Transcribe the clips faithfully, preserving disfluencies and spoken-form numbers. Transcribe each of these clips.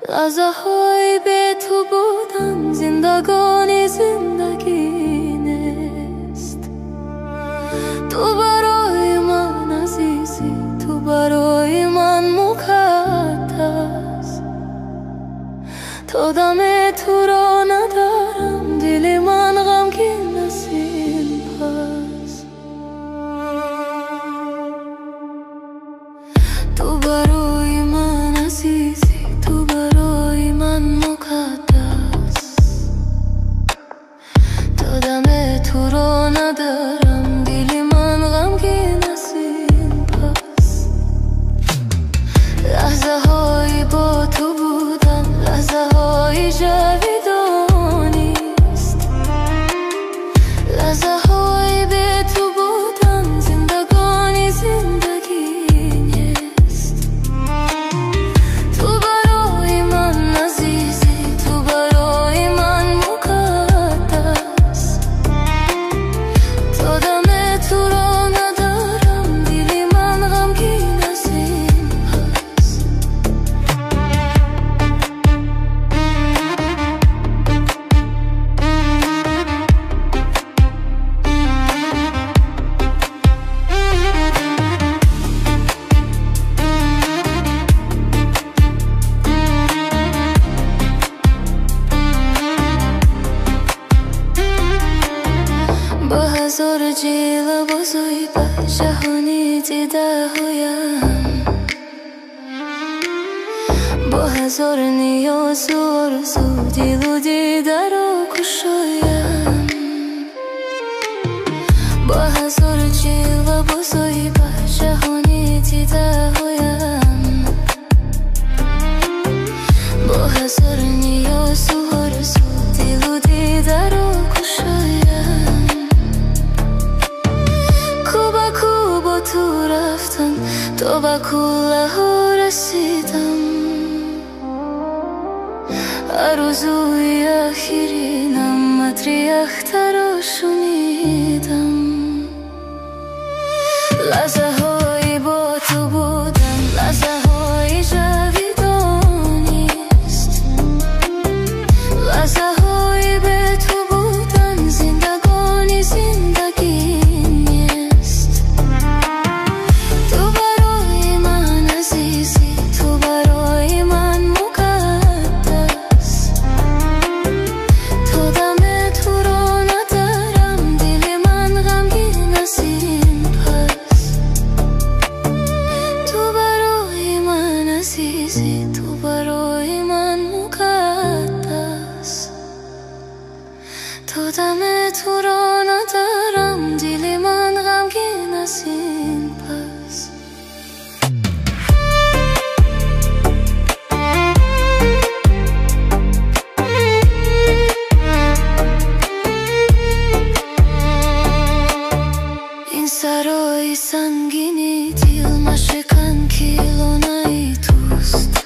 لحظه های به تو بودن زندگانی زندگی نیست. تو برای من عزیزی، تو برای من مقدس. تا دم تو را ندارم دل من غمگین است این پس. تو برای من عزیزی، تو برای من مقدس. تا دم تو را ندارم دل من غمگین است این پس. لحظه های با تو بودن لحظه های جاودانی است. لحظه های به تو بودن زندگانی زندگی نیست. تو برای من عزیزی، تو برای من مقدس. تا دم تو را ندارم دل من غمگین است این پس. با هزار جیل و بازوی به جهانی دیده هایم. با هزار نیاز و آرزو دل و دیده را گشایم. با هزار جیل و بازوی به جهانی دیده هایم. با هزار نیاز و آرزو دل و دیده را گشایم. تو رفتم تو با کوله ها رسیدم. آرزوی آخرینم متری اختر رو شنیدم. لحظه های با تو بودن لحظه های جاودانی است. لحظه های به تو بودن زندگانی زندگی نیست. تو برای من عزیزی، تو برای من مقدس. تا دم تو را ندارم دل من غمگین است این پس. تو برای من عزیزی، تو برای من مقدس. تا دم تو را ندارم دل من غمگین است این پس. این سرای سنگینی دل مشکن کیلونای توست.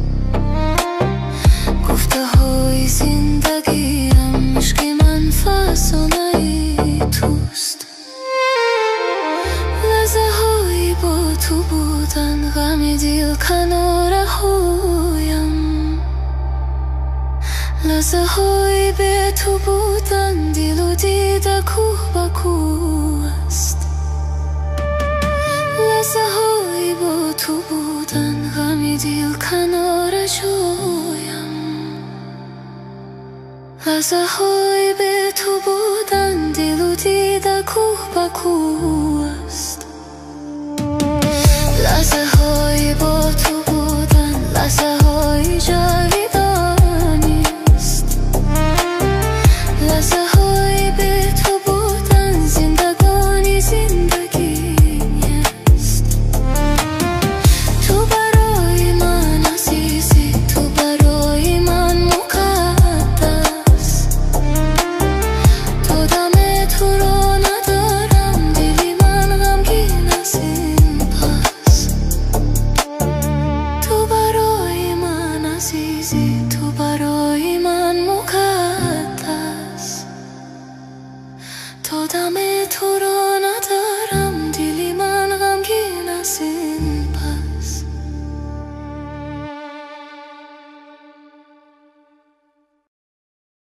گفته های زندگیم عشق من فسانه توست. لحظه های با تو بودن غم دل کنار هایم. لحظه های به تو بودن دل و دیده کوه با کوه است. لحظه های با تو بودن غم دل کنار جایم. لحظه های به تو بودن دل و دیده کوه با کوه است. لحظه های با تو بودن لحظه های جاوی